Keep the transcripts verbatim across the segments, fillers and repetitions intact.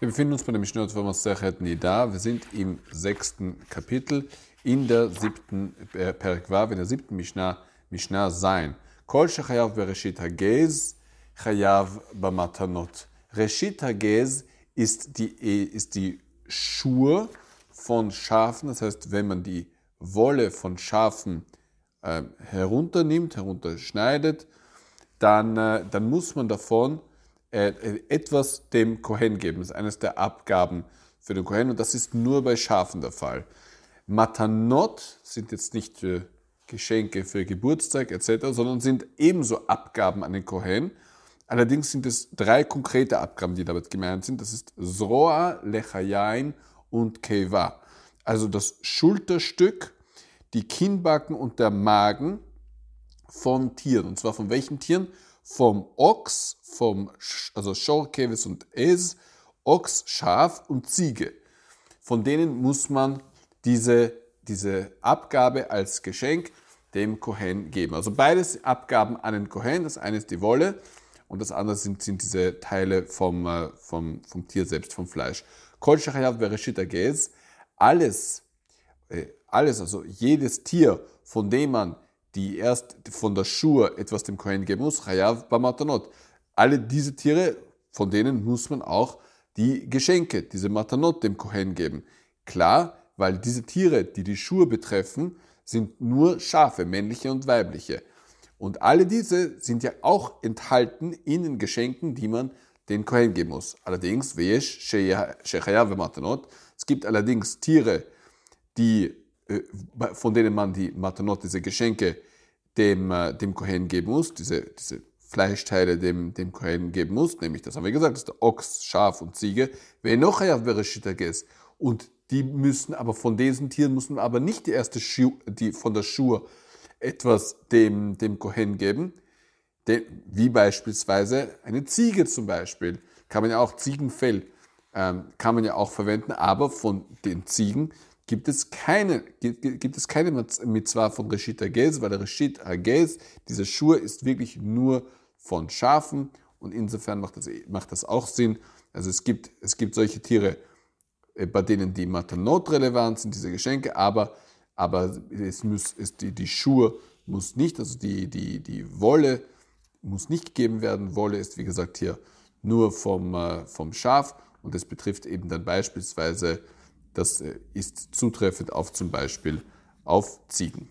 Wir befinden uns bei der Mishnah von Masechet Nida. Wir sind im sechsten Kapitel in der siebten Perek Vav, in der siebten Mishnah, Mishnah Zayin. Kol shechayav bereshit hagez, chayav bamatanot. Reshit hagez ist die, ist die Schur von Schafen, das heißt, wenn man die Wolle von Schafen äh, herunternimmt, herunterschneidet, dann, äh, dann muss man davon etwas dem Kohen geben. Das ist eines der Abgaben für den Kohen und das ist nur bei Schafen der Fall. Matanot sind jetzt nicht für Geschenke für Geburtstag et cetera, sondern sind ebenso Abgaben an den Kohen. Allerdings sind es drei konkrete Abgaben, die damit gemeint sind. Das ist Zroa, Lechayain und Keva. Also das Schulterstück, die Kinnbacken und der Magen von Tieren. Und zwar von welchen Tieren? Vom Ochs, vom, also Shor, Keves und Es, Ochs, Schaf und Ziege. Von denen muss man diese, diese Abgabe als Geschenk dem Kohen geben. Also beides Abgaben an den Kohen. Das eine ist die Wolle und das andere sind, sind diese Teile vom, vom, vom Tier selbst, vom Fleisch. Kol shechayav bereshit hagez, alles, alles, also jedes Tier, von dem man die erst von der Schur etwas dem Kohen geben muss, chayav bamatanot. Alle diese Tiere, von denen muss man auch die Geschenke, diese Matanot dem Kohen geben. Klar, weil diese Tiere, die die Schur betreffen, sind nur Schafe, männliche und weibliche. Und alle diese sind ja auch enthalten in den Geschenken, die man den Kohen geben muss. Allerdings, es gibt allerdings Tiere, die von denen man die Matanot, diese Geschenke, dem, dem Kohen geben muss, diese, diese Fleischteile dem, dem Kohen geben muss, nämlich, das haben wir gesagt, das ist der Ochs, Schaf und Ziege, und die müssen aber von diesen Tieren müssen aber nicht die erste Schuh, die von der Schur etwas dem, dem Kohen geben, wie beispielsweise eine Ziege zum Beispiel, kann man ja auch Ziegenfell, ähm, kann man ja auch verwenden, aber von den Ziegen gibt es keine, gibt, gibt es keine Mitzvah von Reshit Hagez, weil der Reshit Hagez, diese Schur ist wirklich nur von Schafen und insofern macht das, macht das auch Sinn. Also es gibt, es gibt solche Tiere, bei denen die Matanot relevant sind, diese Geschenke, aber, aber es muss, es, die, die Schur muss nicht, also die, die, die Wolle muss nicht gegeben werden. Wolle ist, wie gesagt, hier nur vom, vom Schaf und es betrifft eben dann beispielsweise, das ist zutreffend auf zum Beispiel auf Ziegen.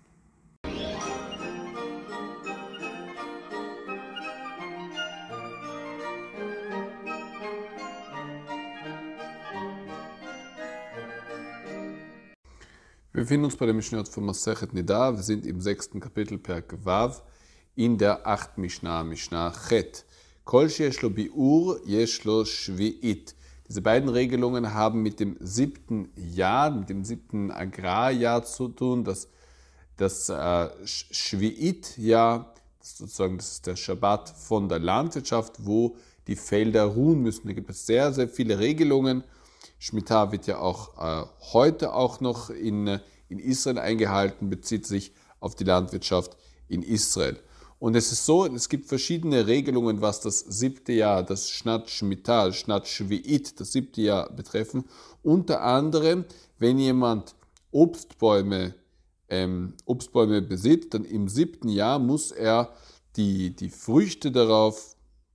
Wir befinden uns bei der Mishnah von Masechet Nida. Wir sind im sechsten Kapitel Perek Vav in der achten Mishnah, Mishnah Chet. Kol sheyesh lo bi'ur, yesh lo shvi'it. Diese beiden Regelungen haben mit dem siebten Jahr, mit dem siebten Agrarjahr zu tun. Das, das äh, Shvi'it-Jahr, sozusagen, das ist der Schabbat von der Landwirtschaft, wo die Felder ruhen müssen. Da gibt es sehr, sehr viele Regelungen. Shemitah wird ja auch äh, heute auch noch in, in Israel eingehalten, bezieht sich auf die Landwirtschaft in Israel. Und es ist so, es gibt verschiedene Regelungen, was das siebte Jahr, das Shnat Shemitah, Shnat Shvi'it, das siebte Jahr betreffen. Unter anderem, wenn jemand Obstbäume, ähm, Obstbäume besitzt, dann im siebten Jahr muss er die, die Früchte darauf,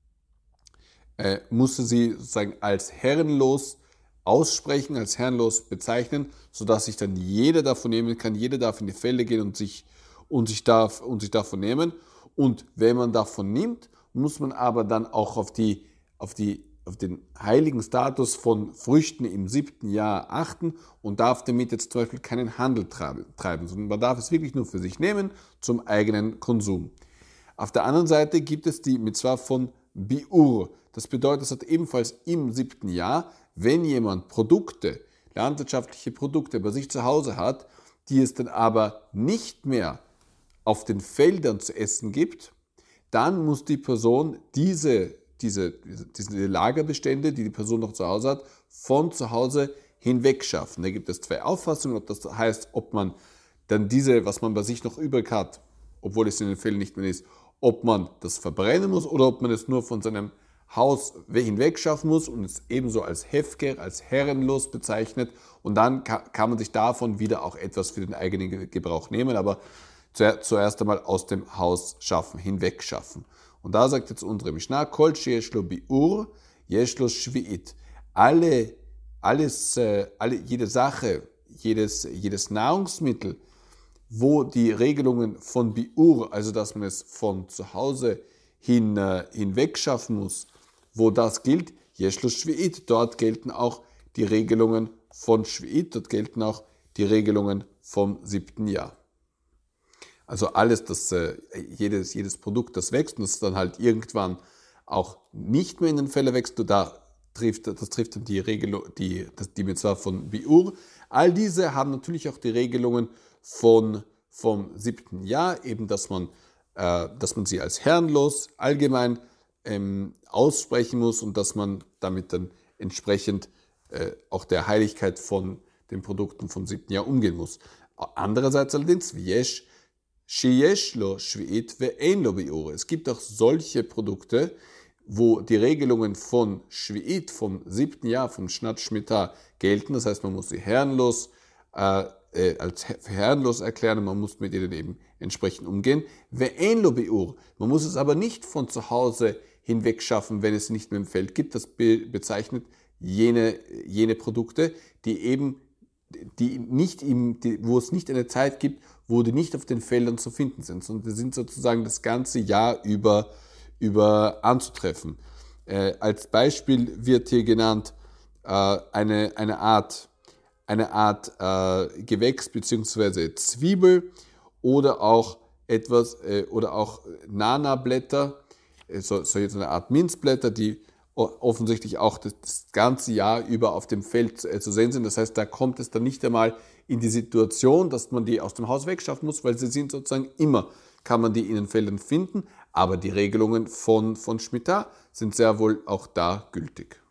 äh, muss er sie sozusagen als herrenlos aussprechen, als herrenlos bezeichnen, sodass sich dann jeder davon nehmen kann, jeder darf in die Felder gehen und sich, und sich, darf, und sich davon nehmen. Und wenn man davon nimmt, muss man aber dann auch auf, die, auf, die, auf den heiligen Status von Früchten im siebten Jahr achten und darf damit jetzt zum Beispiel keinen Handel treiben, sondern man darf es wirklich nur für sich nehmen zum eigenen Konsum. Auf der anderen Seite gibt es die Mitzvah von Bi'ur. Das bedeutet, das hat ebenfalls im siebten Jahr, wenn jemand Produkte, landwirtschaftliche Produkte bei sich zu Hause hat, die es dann aber nicht mehr auf den Feldern zu essen gibt, dann muss die Person diese, diese, diese Lagerbestände, die die Person noch zu Hause hat, von zu Hause hinweg schaffen. Da gibt es zwei Auffassungen, ob das heißt, ob man dann diese, was man bei sich noch übrig hat, obwohl es in den Feldern nicht mehr ist, ob man das verbrennen muss oder ob man es nur von seinem Haus hinwegschaffen muss und es ebenso als Hefker, als herrenlos bezeichnet. Und dann kann man sich davon wieder auch etwas für den eigenen Gebrauch nehmen, aber zuerst einmal aus dem Haus schaffen, hinwegschaffen. Und da sagt jetzt unsere Mishnah, Kol sheyesh lo bi'ur, yesh lo shvi'it. Alle, alles, alle, jede Sache, jedes, jedes Nahrungsmittel, wo die Regelungen von Bi'ur, also dass man es von zu Hause hin, äh, hinweg schaffen muss, wo das gilt, yesh lo shvi'it, dort gelten auch die Regelungen von Shvi'it, dort gelten auch die Regelungen vom siebten Jahr. Also alles, das, äh, jedes, jedes Produkt, das wächst und das dann halt irgendwann auch nicht mehr in den Felder wächst, da trifft, das trifft dann die Regelung, die, die Mitzvah von Bi'ur. All diese haben natürlich auch die Regelungen von, vom siebten Jahr, eben dass man, äh, dass man sie als herrenlos allgemein ähm, aussprechen muss und dass man damit dann entsprechend äh, auch der Heiligkeit von den Produkten vom siebten Jahr umgehen muss. Andererseits allerdings, V'yesh sheyesh lo shvi'it ve'ein lo bi'ur. Es gibt auch solche Produkte, wo die Regelungen von Shvi'it, vom siebten Jahr, vom Shnat Shmita gelten. Das heißt, man muss sie herrenlos, äh, äh, als herrenlos erklären und man muss mit ihnen eben entsprechend umgehen. Ve'ein lo bi'ur. Man muss es aber nicht von zu Hause hinweg schaffen, wenn es nicht mehr im Feld gibt. Das be- bezeichnet jene, jene Produkte, die eben, die nicht im, die, wo es nicht eine Zeit gibt, wo die nicht auf den Feldern zu finden sind, sondern die sind sozusagen das ganze Jahr über über anzutreffen. Äh, als Beispiel wird hier genannt äh, eine, eine Art, eine Art äh, Gewächs bzw. Zwiebel oder auch etwas äh, oder auch Nana-Blätter, äh, so, so jetzt eine Art Minzblätter, die offensichtlich auch das, das ganze Jahr über auf dem Feld äh, zu sehen sind. Das heißt, da kommt es dann nicht einmal in die Situation, dass man die aus dem Haus wegschaffen muss, weil sie sind sozusagen immer, kann man die in den Feldern finden, aber die Regelungen von, von Shmita sind sehr wohl auch da gültig.